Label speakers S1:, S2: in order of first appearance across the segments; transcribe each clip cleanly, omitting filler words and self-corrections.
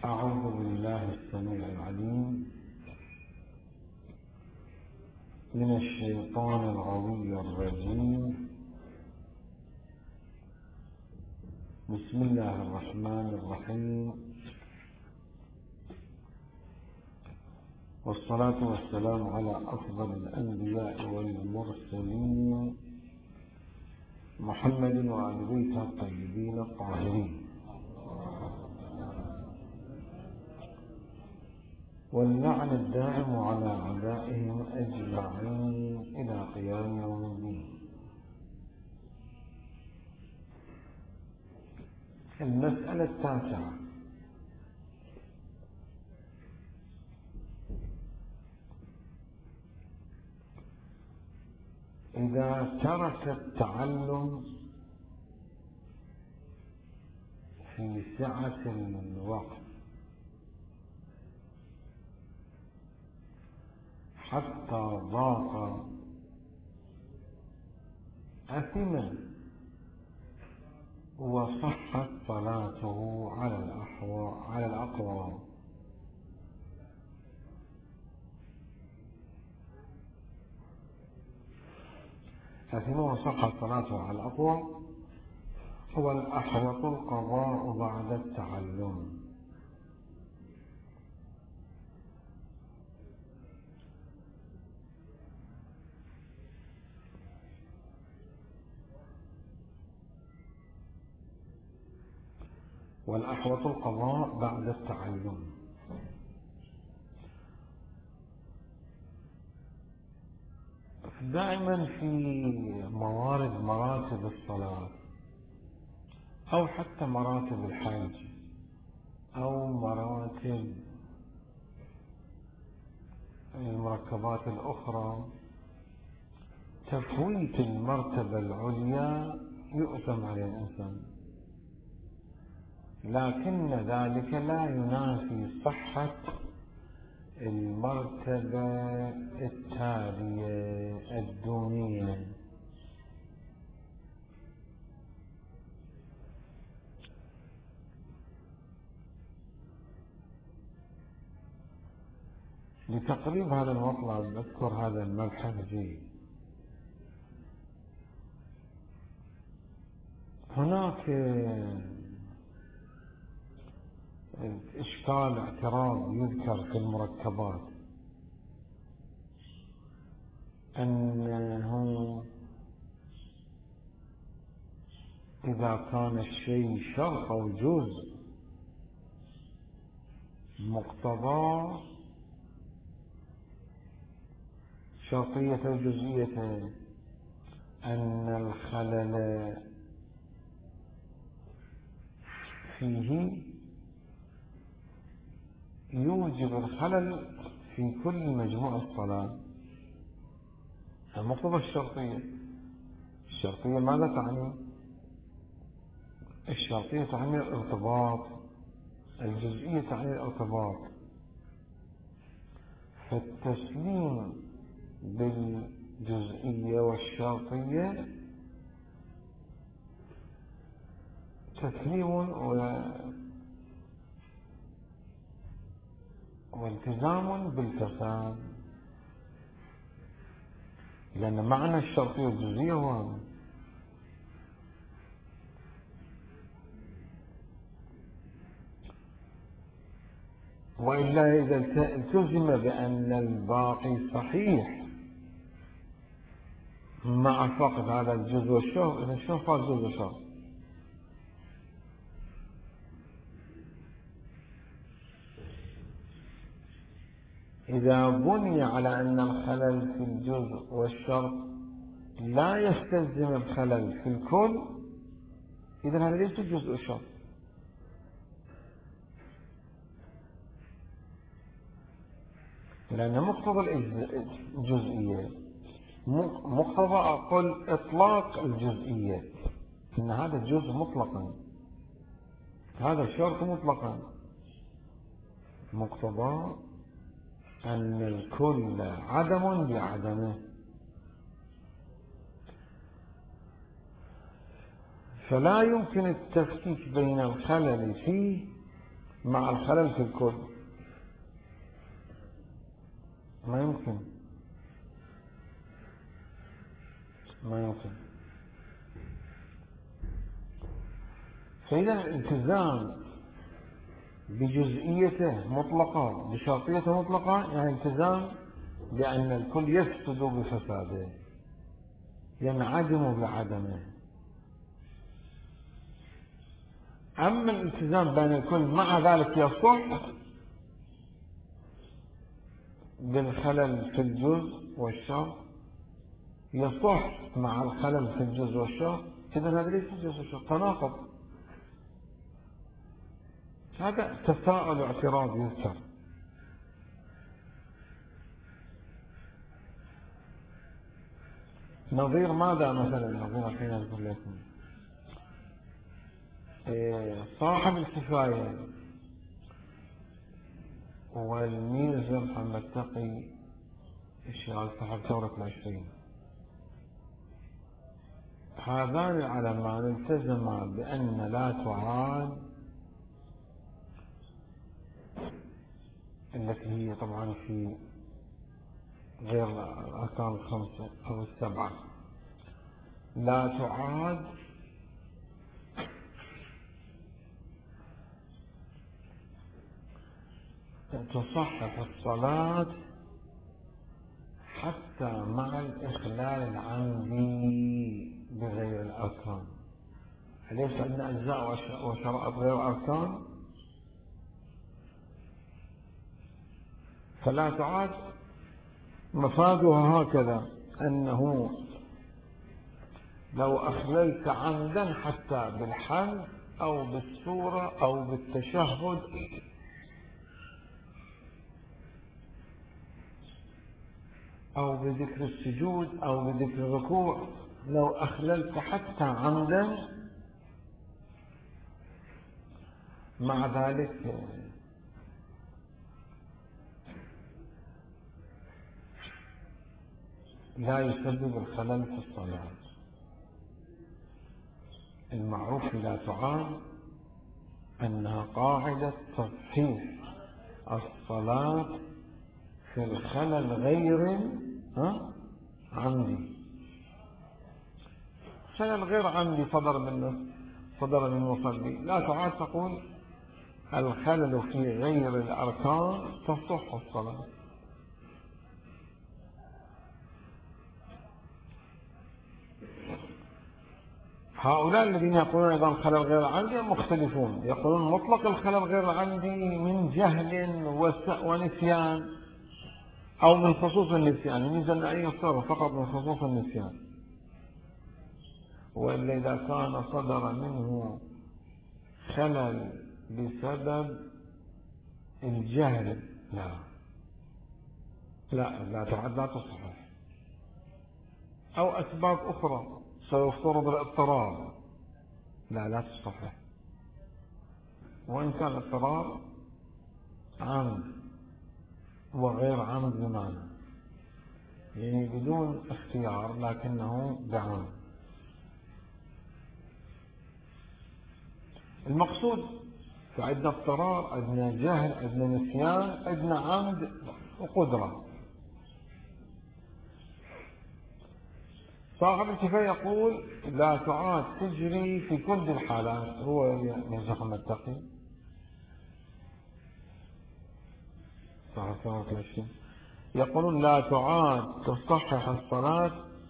S1: أعوذ بالله السميع العليم من الشيطان الغوي الرجيم. بسم الله الرحمن الرحيم، والصلاة والسلام على أفضل الأنبياء والمرسلين محمد وآل بيته الطيبين الطاهرين، واللعن الدائم على أعدائهم أجمعين إلى قيام يوم الدين. المسألة التاسعة: إذا ترك التعلم في سعة الوقت حتى ضاق أثم وصحت صلاته على الأقوى. أثم وصحت صلاته على الأقوى، هو الأحوط القضاء بعد التعلم. والأحوط القضاء بعد التعلم. دائما في مراتب الصلاة أو حتى مراتب الحج أو مراتب المركبات الأخرى، تفويت المرتبة العليا يؤثم على الإنسان، لكن ذلك لا ينافي صحة المرتبة التالية الدونية. لتقريب هذا المطلب أذكر هذا المبحث جيد. هناك إشكال اعتراض يذكر في المركبات، أنه إذا كان الشيء شرط أو جزء مقتضى شرطية وجزئية، أن الخلل فيه يوجب الخلل في كل مجموع الصلاة. مقتضى الشرطية ماذا تعني؟ الشرطية تعني الارتباط، الجزئية تعني الارتباط. فالتسليم بالجزئية والشرطية تسليم والتزام بالفساد، لأن معنى الشرطية والجزئية هو وإلا إذا التزم بأن الباقي صحيح مع فقد هذا الجزء والشرط، إذا شلون فات جزء والشرط؟ إذا بني على أن الخلل في الجزء والشرط لا يستلزم الخلل في الكل، إذا هذا ليس جزء والشرط. لأن مقتضى الجزئية مقتضى أقول إطلاق الجزئية، إن هذا الجزء مطلقا، هذا الشرط مطلقا، مقتضى أن الكل عدم بعدمه. فلا يمكن التفكيك بين الخلل فيه مع الخلل في الكل. ما يمكن، ما يمكن. فإذا الالتزام بجزئيته مطلقة بشرطيته مطلقة يعني التزام بأن الكل يفسد بفساده، ينعدم بعدمه. أما الالتزام بين الكل مع ذلك يصح بالخلل في الجزء والشرط، يصح مع الخلل في الجزء والشرط، إذا هذا ليس جزء والشرط، تناقض. هذا تساؤل اعتراض يذكر. نظير ماذا مثلا؟ نظير حين نقول لكم صاحب الكفاية والميزة محمد تقي الشيخ صاحب ثورة 20، هذان العلمان التزما بأن لا تعاد، التي هي طبعا في غير الأركان الخمسة أو السبعة، لا تعاد تصحح الصلاة حتى مع الإخلال العمدي بغير الأركان. أليس أن أجزاء وشرائط غير أركان؟ فلا تعاد مفادها هكذا، أنه لو أخللت عمدا حتى بالحمد أو بالسورة أو بالتشهد أو بذكر السجود أو بذكر الركوع، لو أخللت حتى عمدا مع ذلك لا يسبب الخلل في الصلاة. المعروف لا تعاد أنها قاعدة تصحيح الصلاة في الخلل غير عمدي. خلل غير عمدي صدر من المصلي، لا تعاد تقول الخلل في غير الأركان تصح الصلاة. هؤلاء الذين يقولون أيضا الخلل غير العمدي مختلفون، يقولون مطلق الخلل غير العمدي من جهل ونسيان أو من خصوص النسيان، يجوز أن أي صار فقط من خصوص النسيان، وإلا إذا كان صدر منه خلل بسبب الجهل لا تعد، لا تصحح، أو أسباب أخرى سيفترض الاضطرار، لا تصحح، وإن كان الاضطرار عمد وغير عمد بمعنى، يعني بدون اختيار لكنه بعمد. المقصود فعندنا اضطرار، عندنا جهل، عندنا نسيان، عندنا عمد وقدرة. صاحب الكفاية يقول لا تعاد تجري في كل الحالات، هو من زخم التقي صاحب 23 يقولون لا تعاد تصحح الصلاة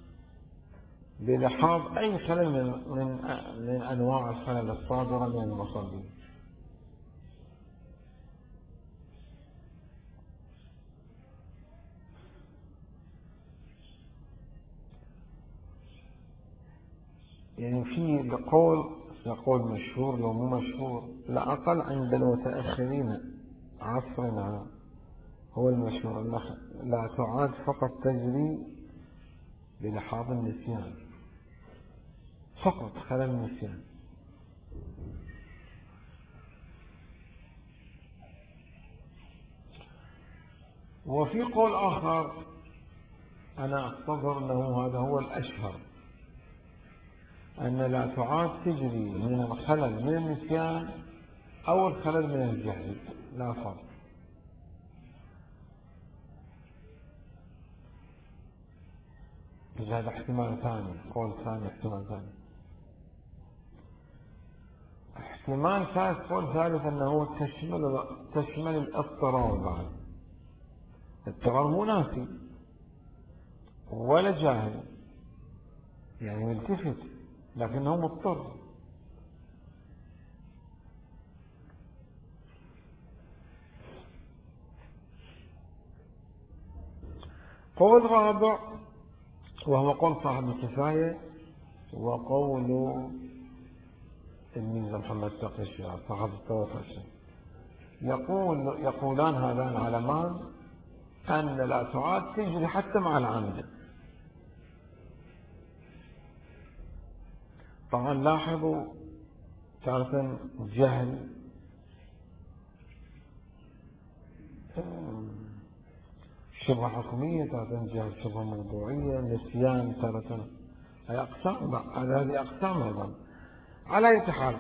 S1: بلحاظ أي خلل من أنواع الخلل الصادرة من المصلي. يعني في قول مشهور لو مو مشهور لا أقل عند المتأخرين عصرنا، هو المشهور لا تعاد فقط تجري بلحاظ النسيان، فقط خلل النسيان. وفي قول آخر أنا أستظهر أنه هذا هو الأشهر، أن لا تعاد تجري من الخلل من النسيان أو الخلل من الجهل، لا فرق. هذا احتمال ثاني، قول ثاني، احتمال ثاني. احتمال ثالث، قول ثالث، أنه تشمل الاضطرار بعد. الاضطرار مو ناسي ولا جاهل، يعني ملتفت لكنه مضطر. قول رابع وهو قول صاحب الكفاية وقول الميزة محمد تقي الشعر صاحب التوفى، يقولان هذان العلمان أن لا تعاد تجري حتى مع العمد. طبعا لاحظوا تارة جهل شبه حكمية، تارة جهل شبه موضوعية، نسيان تارة، هذه أقسام، هذه أقسام أيضا. على أي حال،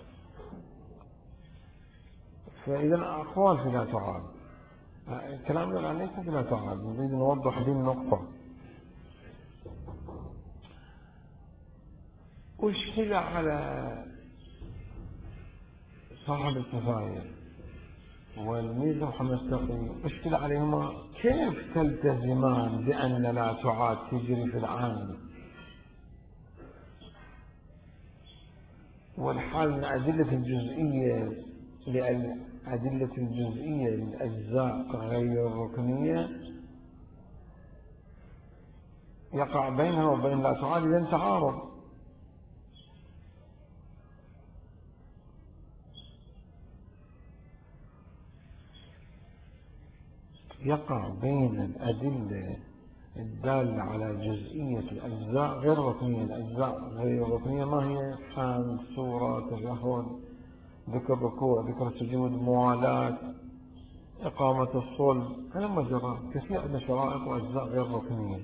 S1: فإذا أقوال في لا تعاد، كلامنا الآن ليس في لا تعاد، نريد نوضح هذه النقطة. أشكل على صاحب الكفاية والميزة محمد تقي، أشكل عليهما كيف تلتزمان بأن لا تعاد تجري في العام، والحال من أدلة الجزئية لأدلة الجزئية للأجزاء غير الركنية يقع بينها وبين لا تعاد إذن تعارض. يقع بين الأدلة الدالة على جزئية الأجزاء غير الركنية. الأجزاء غير الركنية ما هي؟ حمد، سورة، تشهد، ذكر ركوع، ذكر سجود، موالاة، إقامة الصلب، هذا مجرى كثير من شرائط وأجزاء غير ركنية.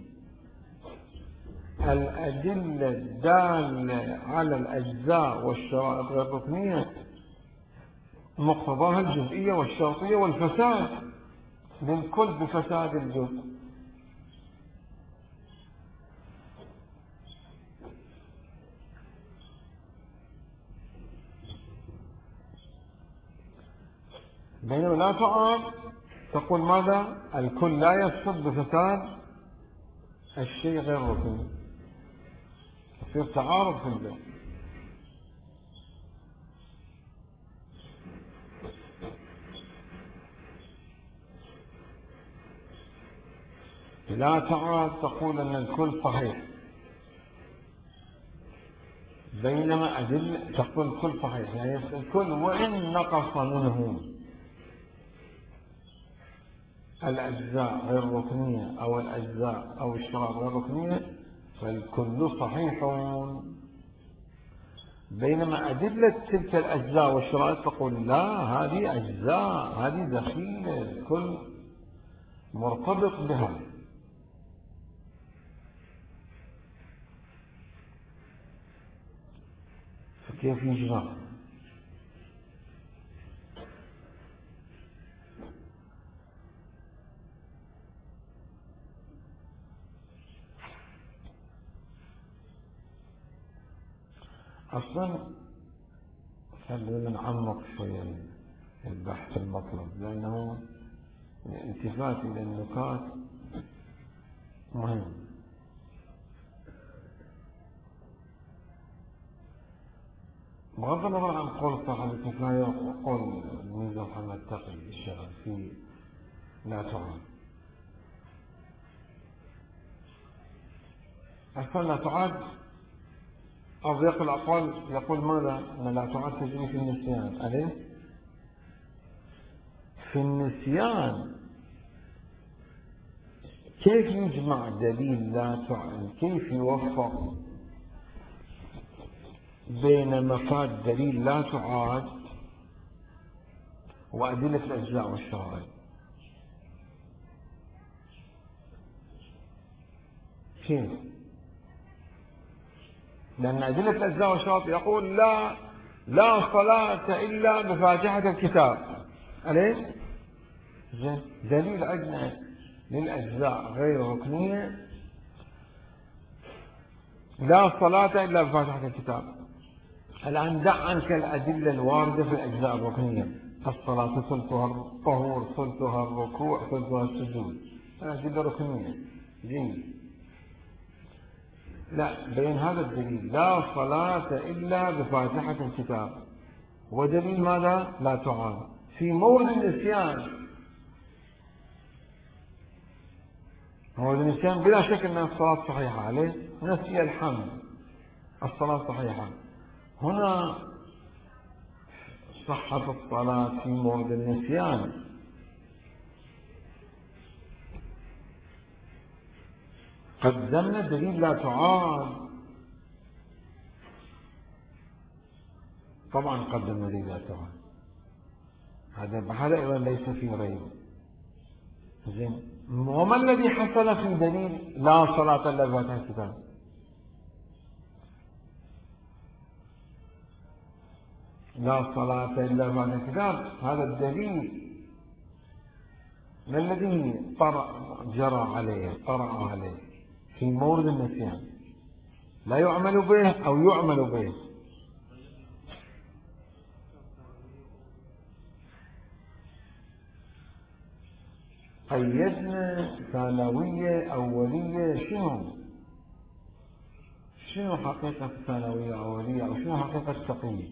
S1: الأدلة الدالة على الأجزاء والشرائط غير الركنية مقتضاها الجزئية والشرطية والفساد للكل بفساد الجزء. بينما لا تعاد تقول ماذا؟ الكل لا يفسد بفساد الشيء غير ركني، يصير تعارض في البيت. لا تعاد تقول أن الكل صحيح، بينما أدل تقول الكل صحيح، يعني الكل وإن نقص منه الأجزاء غير الركنية أو الأجزاء أو الشرائط غير الركنية فالكل صحيح. بينما أدلة تلك الأجزاء والشرائط تقول لا، هذه أجزاء، هذه دخيلة، الكل مرتبط بها. فكيف يجمع؟ أصلا خلونا نعمق شوية البحث المطلب، لأنه الالتفات إلى النقاط مهم. بغض النظر عن قول صاحب الكفاية وقول الميزة محمد تقي الشغل في لا تعاد، أصلا لا تعاد أضيق الأقوال يقول ماذا؟ أن لا تعاد تجري في النسيان. أليس؟ في النسيان كيف يجمع دليل لا تعاد؟ كيف يوفق بين مفاد دليل لا تعاد وأدلة الأجزاء والشرائط؟ كيف؟ لأن أدلة الأجزاء والشرائط يقول لا لا صلاة إلا بفاتحة الكتاب. عليه دليل عندنا للأجزاء غير ركنية لا صلاة إلا بفاتحة الكتاب. الآن دع عنك الأدلة الواردة في الأجزاء الركنية. الصلاة ثلثها الطهور، ثلثها الركوع، ثلثها السجود، أدلة ركنية. جيد. لا، بين هذا الدليل لا صلاة إلا بفاتحة الكتاب، ودليل ماذا؟ لا تعاد في مورد النسيان. مورد النسيان بلا شك أن الصلاة صحيحة عليه، نسي الحمد، الصلاة صحيحة. هنا صحة الصلاة في مورد النسيان. قدمنا دليل لا تعاد. طبعا قدمنا دليل لا تعاد، هذا أيضا ليس في ريب. زين، وما الذي حصل في دليل لا صلاة إلا بفاتحة الكتاب؟ لا صلاة إلا بفاتحة الكتاب، هذا الدليل ما الذي جرى عليه، طرأ عليه في مورد النسيان؟ لا يعمل به أو يعمل به؟ قيدنا ثانوية أولية. شنو حقيقة ثانوية أولية، أو شنو حقيقة تقييد؟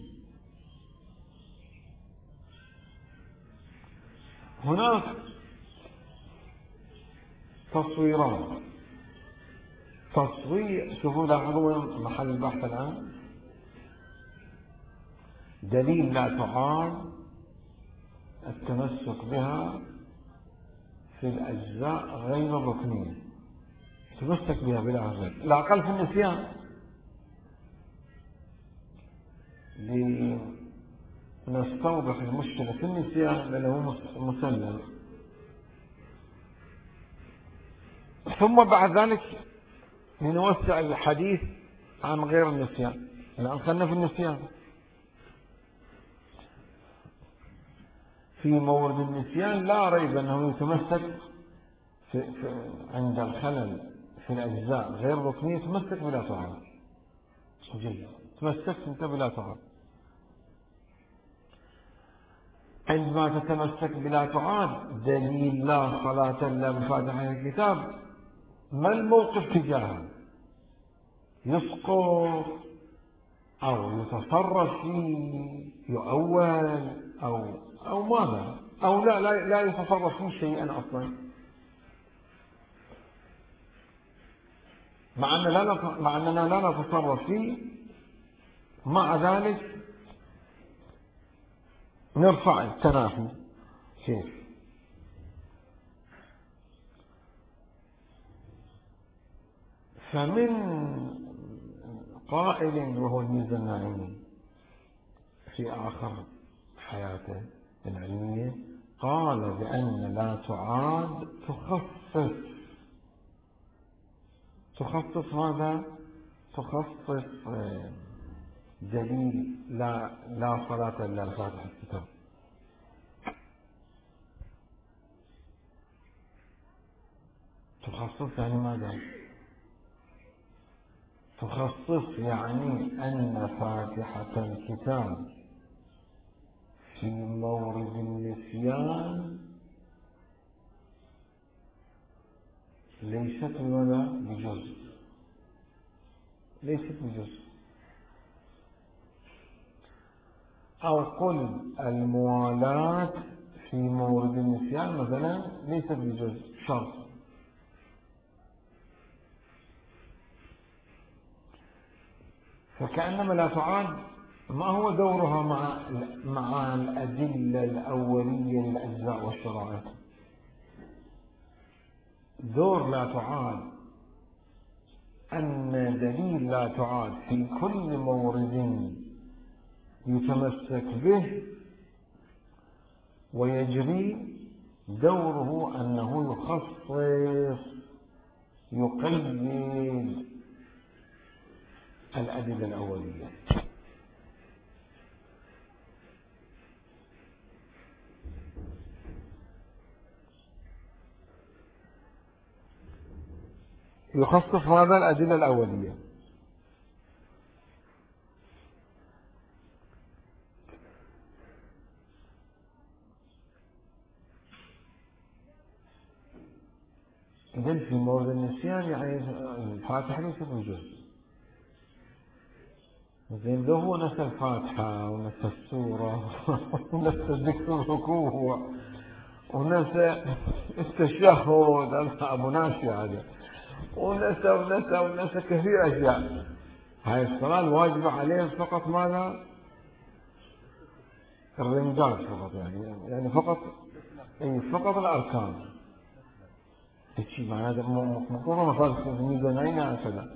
S1: هناك تصويران. تصوير، شوفوا لاحظوا محل البحث الآن، دليل لا تعاد التمسك بها في الأجزاء غير الركنية، تمسك بها بلا غير، لا أقل في النسيان، لنستوضح المشكلة في النسيان لأنه مسلم. ثم بعد ذلك لنوسع الحديث عن غير النسيان. الآن خلنا في النسيان. في مورد النسيان لا ريب أنه يتمسك عند الخلل في الأجزاء غير ركنية، تمسك بلا تعارض. جيد، تمسكت أنت بلا تعارض. عندما تتمسك بلا تعارض دليل لا صلاة إلا بفاتحة الكتاب، ما الموقف تجاهه؟ يسقط أو يتصرف فيه، يؤول أو ماذا؟ أو لا يتصرف فيه شيئا أصلا، مع أننا لا نتصرف فيه، مع ذلك نرفع التنافي. كيف؟ فمن قائل وهو الميزة الناعمي في آخر حياته العلمية، قال بأن لا تعاد تخصص ماذا؟ تخصص دليل لا صلاة إلا بفاتحة الكتاب. تخصص يعني ماذا؟ تخصص يعني أن فاتحة الكتاب في مورد النسيان ليست بجزء، ليست بجزء. أو قل الموالاة في مورد النسيان مثلا ليست بجزء، شرط. فكأنما لا تعاد. ما هو دورها مع الأدلة الأولية للأجزاء والشرائط؟ دور لا تعاد أن دليل لا تعاد في كل مورد يتمسك به ويجري، دوره أنه يخصص، يقيد الأدلة الأولية. يخصص هذا الأدلة الأولية. إذن في مورد النسيان يعني الفاتحة ليست بجزء. زين لو هو نسى الفاتحة ونسى السورة ونسى ذكر الركوع ونسى التشهد، هذا أبو ناسي هذا، ونسى كثير أشياء. هاي الصلاة الواجبة عليه فقط ماذا؟ الرمزات فقط، يعني فقط فقط الأركان. الشيء معناه هذا مقرر مفارس الميزانين هكذا.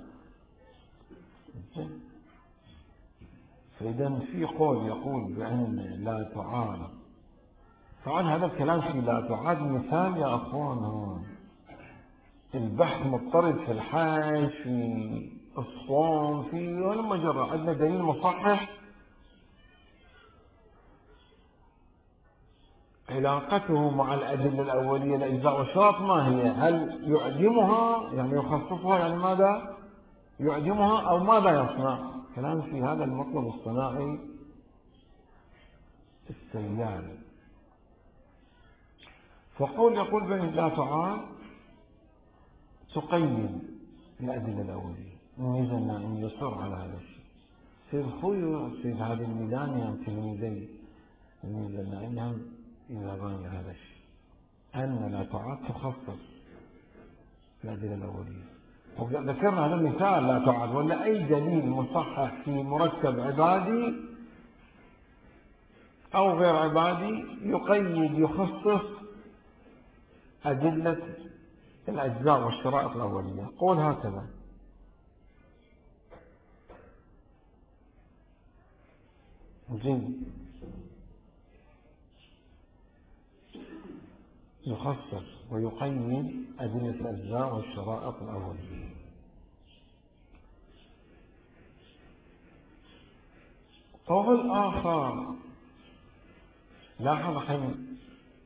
S1: فإذا في قول يقول بأن لا تعاد، طبعا هذا الكلام في لا تعاد مثال يا أخوان، البحث مضطرد في الحج، في الصوم، في ولا مجرة عندنا دليل مصحح. علاقته مع الأدلة الأولية الأجزاء والشرط ما هي؟ هل يعدمها يعني يخصصها، يعني ماذا يعدمها أو ماذا يصنع؟ كلام في هذا المطلب الصناعي السيال. يقول بأن لا تعاد تقيد الأدلة الأولية. نيزلنا أن يصر على هذا الشيء. سيد خوي سيد هذه الميلان يعني تلميذي نيزلنا إنهم إذا بان هذا الشيء أن لا تعاد تخصص الأدلة الأولية. ذكرنا هذا المثال لا تعاد، ولا أي دليل مصحح في مركب عبادي أو غير عبادي يقيد يخصص أدلة الأجزاء والشرائط الأولية. قول هكذا: زين يخصص ويقيد أدلة الأجزاء والشرائط الأولية. قول آخر، لاحظ حين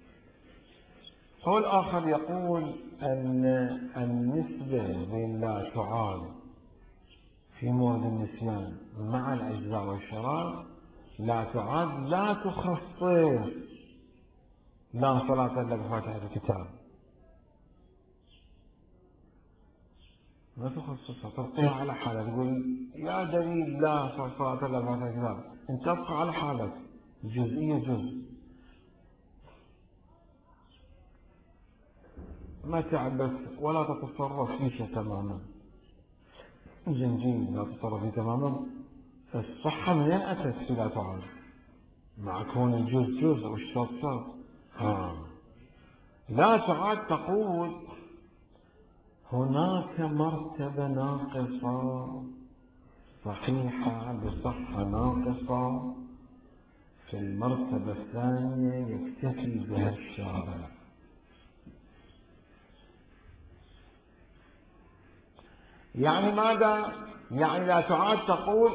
S1: قول آخر يقول أن النسبة بين لا تعاد في مورد النسيان مع الأجزاء والشرائط لا تعاد لا تخصص لا صلاة إلا بفاتحة الكتاب، ما تخصصها، تبقيها على حالة. تقول يا دليل لا صلاة إلا بفاتحة الكتاب، أنت تبقى على حالك، جزئية جزء، ما تعبث ولا تتصرف فيه تماما. جنجين لا تتصرف فيه تماما. الصحة منين أتت في لا تعاد؟ مع كون الجزء جزء والشرط شرط. لا تعاد تقول هناك مرتبة ناقصة صحيحة بصحة ناقصة في المرتبة الثانية يكتفي بها الشارع. يعني ماذا؟ يعني لا تعاد تقول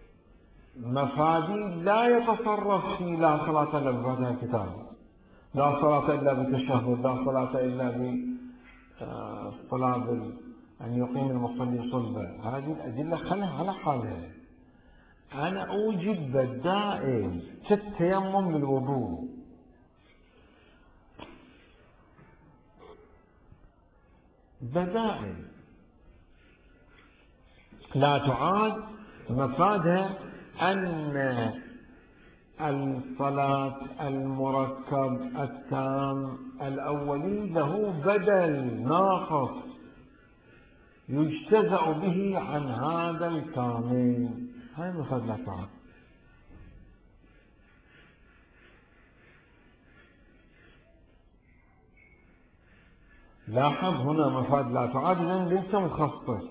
S1: مفادي لا يتصرف في لا صلاة إلا بفاتحة الكتاب، لا صلاة إلا بتشهد، لا صلاة إلا بالصلاة أن يقيم المصلي صلبة. هذه الأدلة خلها على حالها. أنا أوجد بدائل كالتيمم للوضوء، بدائل لا تعاد مفادها أن الصلاة المركب التام الأولي له بدل ناقص يجتزأ به عن هذا الكامل. هاي مفاد لا تعاد. لاحظ هنا مفاد لا تعاد إذن ليس مخصص،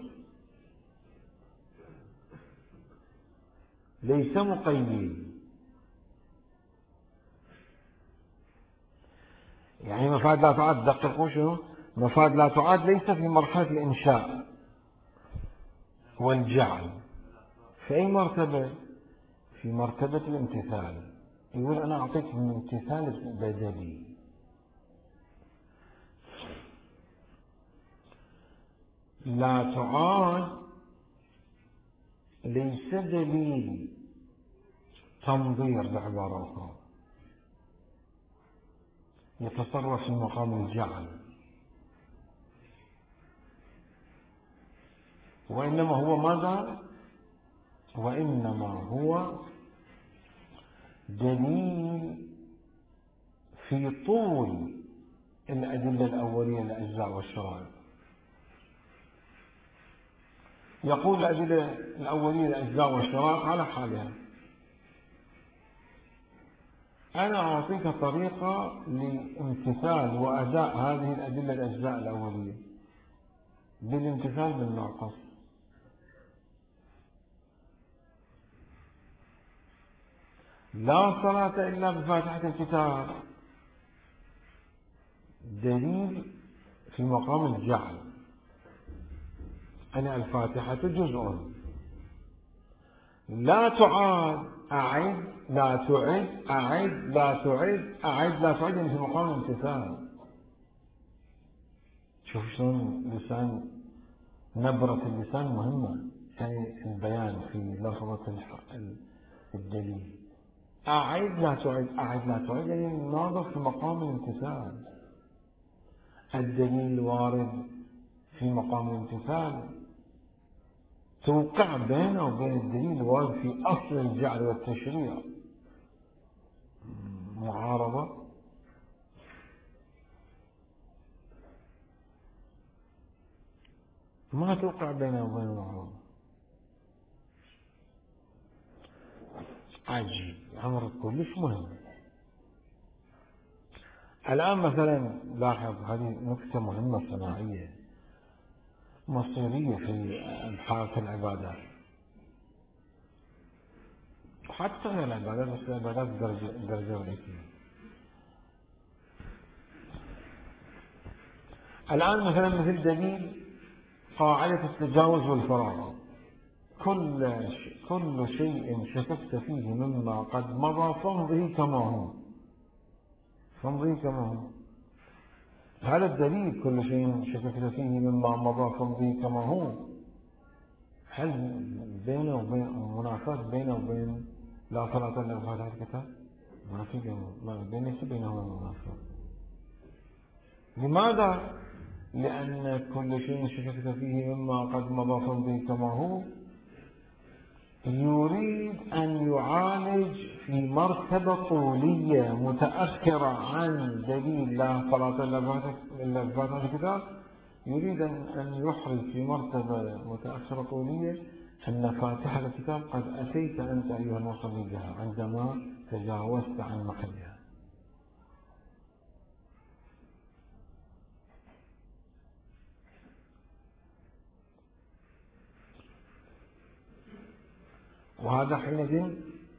S1: ليس مقيد. يعني مفاد لا تعاد، دققوا شنو مفاد لا تعاد، ليس في مرحلة الإنشاء والجعل. في أي مرتبة؟ في مرتبة الامتثال. يقول أنا أعطيك امتثال بدلي. لا تعاد ليس دليل تنظير بعبارة أخرى يتصرف في مقام الجعل، وإنما هو ماذا؟ وإنما هو دليل في طول الأدلة الأولية الأجزاء والشرائع. يقول الأدلة الأولية الأجزاء والشرائع على حالها. أنا أعطيك طريقة لامتثال وأداء هذه الأدلة الأجزاء الأولية بالامتثال بالناقص. لا صلاة إلا بفاتحة الكتاب دليل في مقام الجعل. أنا الفاتحة جزء، لا تعاد أعد لا تعد أعد لا تعد أعد لا تعد في مقام الامتثال. شوف شلون لسان، نبرة اللسان مهمة في البيان في لفظة الدليل. أعد لا تعد أعد لا تعد يعني ناظر في مقام الامتثال. الدليل وارد في مقام الامتثال، توقع بينه وبين الدليل الوارد في أصل الجعل والتشريع معارضة. ما توقع بينه وبين معارضة. عجيب، أمر كلش مهم. الآن مثلا لاحظ هذه نكتة مهمة صناعية مصيرية في أبحاث العبادات، حتى غير العبادات، بس العبادات درجة رئيسية. الآن مثلا مثل دليل قاعدة التجاوز والفراغ. كل شيء شككت فيه مما قد مضى فامضه كما هو، فامضه كما هو. هذا الدليل كل شيء شككت فيه مما مضى فامضه كما هو. هل بينه وبين منافاة بينه وبين لا صلاة إلا بفاتحة الكتاب؟ ما في بينهما منافاة. لماذا؟ لأن كل شيء شككت فيه مما قد مضى فامضه كما هو يريد أن يعالج في مرتبة طولية متأخرة عن دليل لا صلاة إلا بفاتحة الكتاب. يريد أن يحرز في مرتبة متأخرة طولية أن فاتحة الكتاب قد أتيت أنت أيها المصلي بها عندما تجاوزت عن محلها. وهذا حينئذ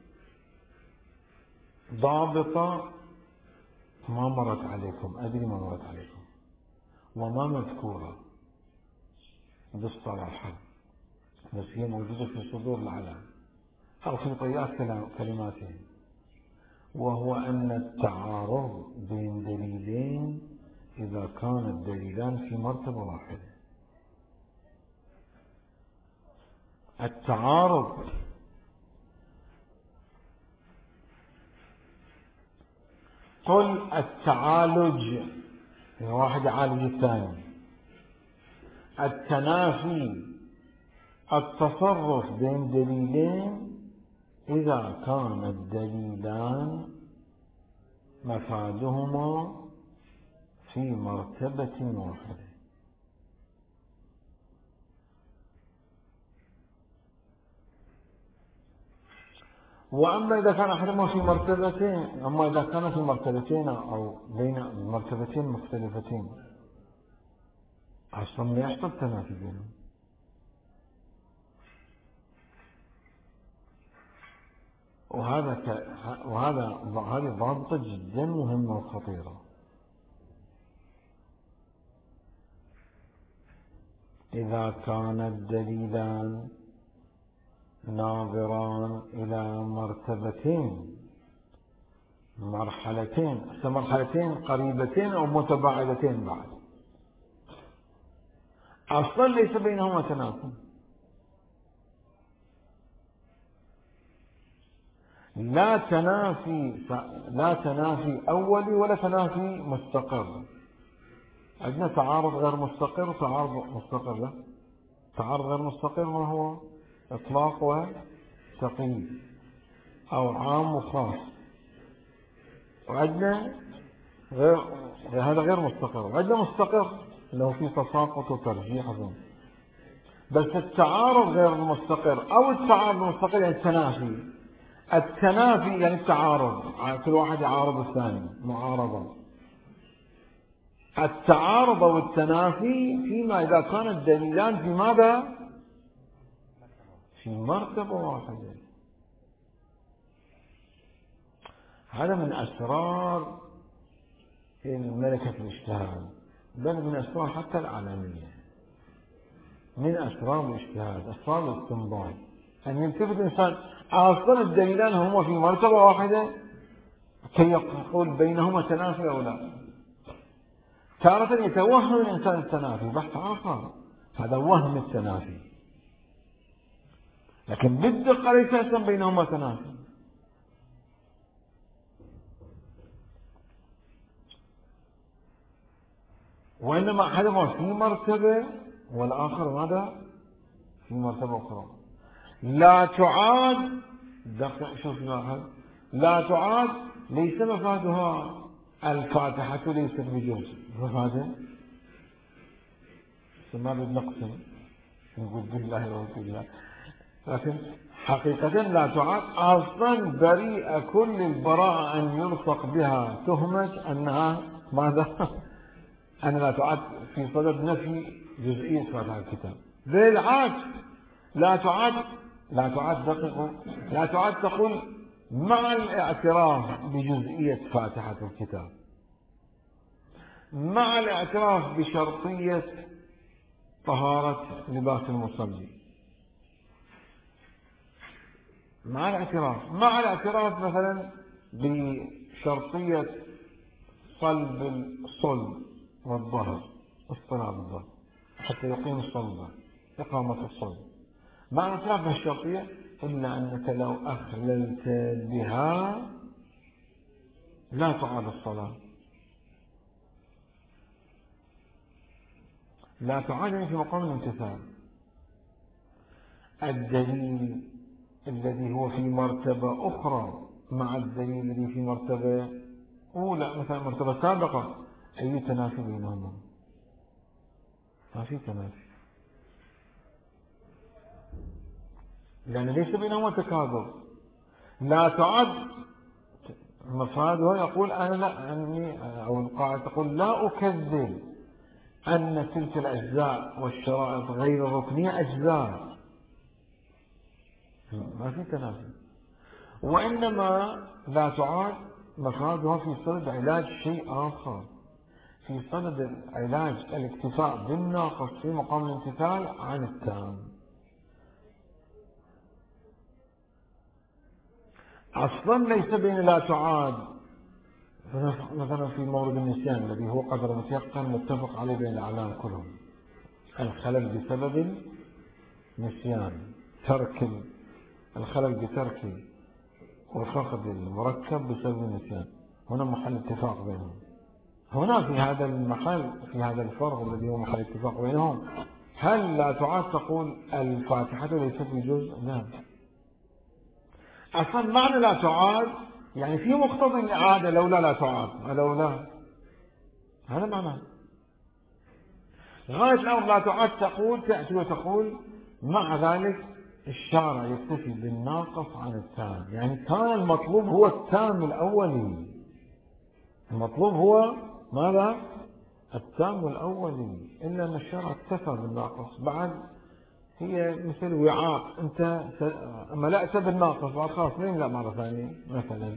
S1: ضابطة ما مرت عليكم، أدري ما مرت عليكم وما مذكورة بالصراحة، بس هي موجودة في صدور العلم أو في طيات كلماتهم، وهو أن التعارض بين دليلين إذا كان الدليلان في مرتبة واحدة. التعارض قل التعالج، واحد يعالج الثاني. التنافي التصرف بين دليلين إذا كان الدليلان مفادهما في مرتبة واحدة. وأما إذا كان أحدهما في مرتبتين، أما إذا كان في مرتبتين أو بين مرتبتين مختلفتين أصلا لا يحصل تنافي بينهم. وهذه ضابطة جدا مهمة وخطيرة. إذا كان الدليلان ناظران إلى مرتبتين مرحلتين قريبتين أو متباعدتين بعد، أصلا ليس بينهما تنافي. لا تنافي أولي ولا تنافي مستقر. عندنا تعارض غير مستقر وتعارض مستقر. لا، تعارض غير مستقر ما هو؟ إطلاق وتقييد، أو عام وخاص. وعندنا هذا غير مستقر. وعندنا مستقر اللي هو فيه تساقط وترجيح أظن. بس التعارض غير المستقر أو التعارض المستقر يعني التنافي. التنافي يعني التعارض، كل واحد يعارض الثاني، معارضة. التعارض والتنافي فيما إذا كان الدليلان في ماذا؟ في مرتبة واحدة. هذا من أسرار الملكة الاجتهاد، بل من أسرار حتى العالمية، من أسرار الاجتهاد، أسرار الاستنباط، أن يلتفت الإنسان أصلا الدليلان هما في مرتبة واحدة كي يقول بينهما تنافي أو لا. تارة يتوهم الإنسان التنافي، بحث آخر، هذا وهم التنافي، لكن بالدقة ليس أصلا بينهما تنافي. وإنما أحدهما في مرتبة والآخر ماذا؟ في مرتبة أخرى. لا تعاد، شوف لا تعاد ليس مفادها الفاتحة ليست بجزء، مفادها ما بنقسم نقول بالله والله، لكن حقيقة لا تعاد أصلا بريئة كل البراءة أن يلصق بها تهمة أنها ماذا؟ أن لا تعاد في صدد نفي جزئية فاتحة الكتاب. بالعكس، لا تعاد تقول مع الاعتراف بجزئية فاتحة الكتاب، مع الاعتراف بشرطية طهارة لباس المصلي، مع الاعتراف مثلا بشرطية صلب الصلب والظهر، اصطلاب الظهر حتى يقيم الصلب، إقامة الصلب، مع الاعتراف بالشرطية، إلا أنك لو أخللت بها لا تعاد الصلاة. لا تعاد في مقام الامتثال. الدليل الذي هو في مرتبة أخرى مع الدليل الذي في مرتبة أولى، مثلا مرتبة سابقة، أي تنافي بينهما؟ ما في تنافي، لأن ليس بينهما تكاذب. لا تعد مفادها يقول أنا لا أني، أو القاعدة تقول لا أكذب أن تلك الأجزاء والشرائط غير الركنية أجزاء، ما في تنافي. وإنما لا تعاد مفادها في صدد علاج شيء آخر، في صدد علاج الاكتفاء بالناقص في مقام الامتثال عن التام. أصلا ليس بين لا تعاد مثلا في مورد النسيان الذي هو قدر متيقن متفق عليه بين الأعلام كلهم، الخلل بسبب نسيان، ترك الخلل بترك وفقد المركب بسبب النسيان، هنا محل اتفاق بينهم. هنا في هذا المحل، في هذا الفرق الذي هو محل اتفاق بينهم، هل لا تعاد تقول الفاتحة ليست بجزء؟ لا، أصلا معنى لا تعاد يعني في مقتضى الإعادة، لولا لا تعاد، لولا هذا معناه. غاية الأمر لا تعاد تقول، تأتي وتقول مع ذلك الشارع يكتفي بالناقص عن التام، يعني كان المطلوب هو التام الأولي، المطلوب هو ماذا؟ التام الأولي، إلا أن الشارع اكتفى بالناقص. بعد هي مثل وعاء، أنت ملأت بالناقص بعد خلاص مين لا مرة ثانية مثلا.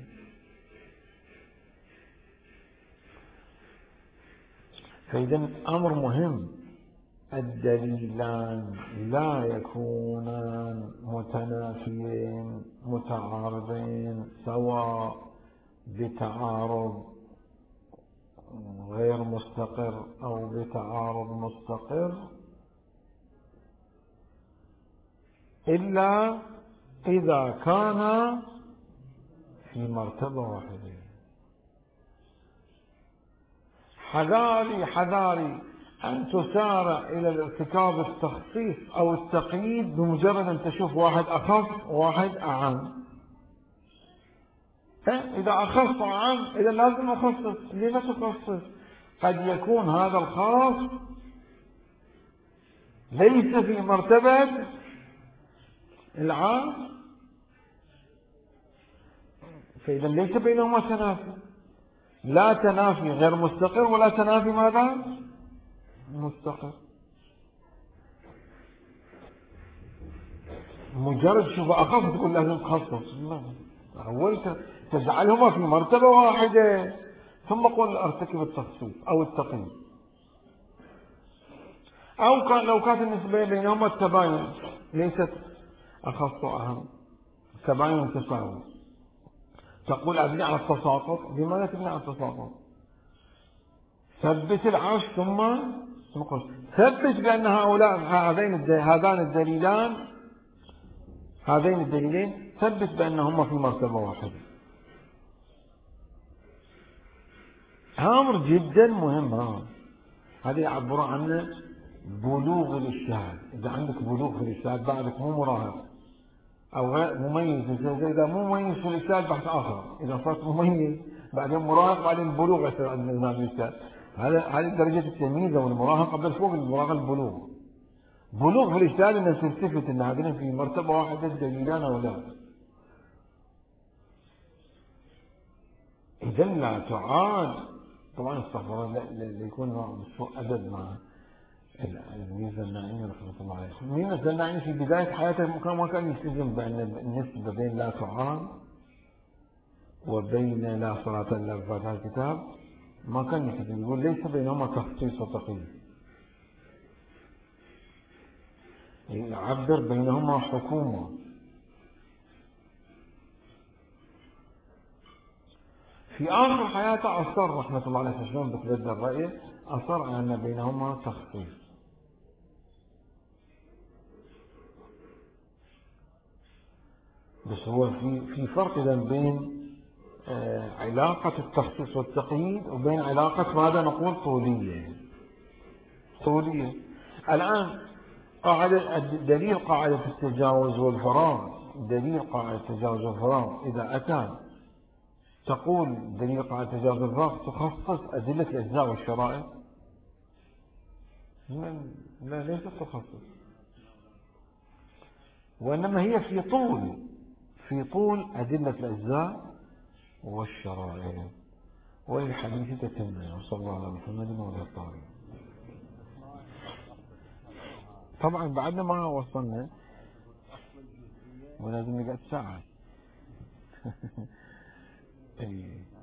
S1: فإذا أمر مهم، الدليلان لا يكونان متنافيين متعارضين سواء بتعارض غير مستقر أو بتعارض مستقر، إلا إذا كان في مرتبة واحدة. حذاري حذاري أن تسارع إلى الارتكاب التخصيص أو التقييد بمجرد أن تشوف واحد أخف وواحد أعم. إذا أخص وأعم إذا لازم أخصص. لما تخصص؟ قد يكون هذا الخاص ليس في مرتبة العام، فإذا ليس بينهما تنافي. لا تنافي غير مستقر ولا تنافي ماذا؟ مستقر. مجرد شوف أخف تقول لازم تخصص، أول تجعلهما في مرتبة واحدة ثم قل ارتكب التخصيص أو التقييد. أو لو كانت النسبة بينهما التباين ليست أخص وأهم، تباين تساوي، تقول أبني على التساقط. لماذا تبني على التساقط؟ ثبت العرش ثم قل ثبت بأن هذين الدليلين ثبت بأنهما في مرتبة واحدة. أمر جدا مهم. هذا يعبر عنه بلوغ الاجتهاد. إذا عندك بلوغ في الاجتهاد بعدك مو مراهق أو غير مميز. إذا مو مميز في الاجتهاد بحث آخر. إذا صرت مميز بعدين مراهق بعدين بلوغ يصير عند نظام الاجتهاد. هذه درجة التمييز والمراهقة قبل فوق المراهقة البلوغ. بلوغ في الاجتهاد أن تلتفت أن هذين في مرتبة واحدة دليلان أو لا. إذا لا تعاد. طبعا استغفر الله ليكون سوء أدب مع الميزة الزناعيني رحمة الله عليه. الميزة الزناعيني في بداية حياته ما كان يلتزم بأن النسبة بين لا تعاد وبين لا صلاة إلا بفاتحة الكتاب ما كان يلتزم. يقول ليس بينهما تخصيص وتقييد، يعبر بينهما حكومة. في آخر حياته أصر رحمة الله عليه شلون بتبدل رأيه، أصر على أن بينهما تخصيص. بس هو في فرق إذا بين علاقة التخصيص والتقييد وبين علاقة ماذا نقول طولية. الآن دليل قاعدة التجاوز والفراغ، دليل قاعدة التجاوز والفراغ إذا أتى تقول دليل قاعدة التجاوز والفراغ تخصص أدلة الأجزاء والشرائط. لا ليست تخصص، وإنما هي في طول أدلة الأجزاء والشرائع. وللحديث تتمة. وصلى الله على محمد وعلى الطاهرين. طبعا بعدنا ما وصلنا ولازم نقعد ساعة.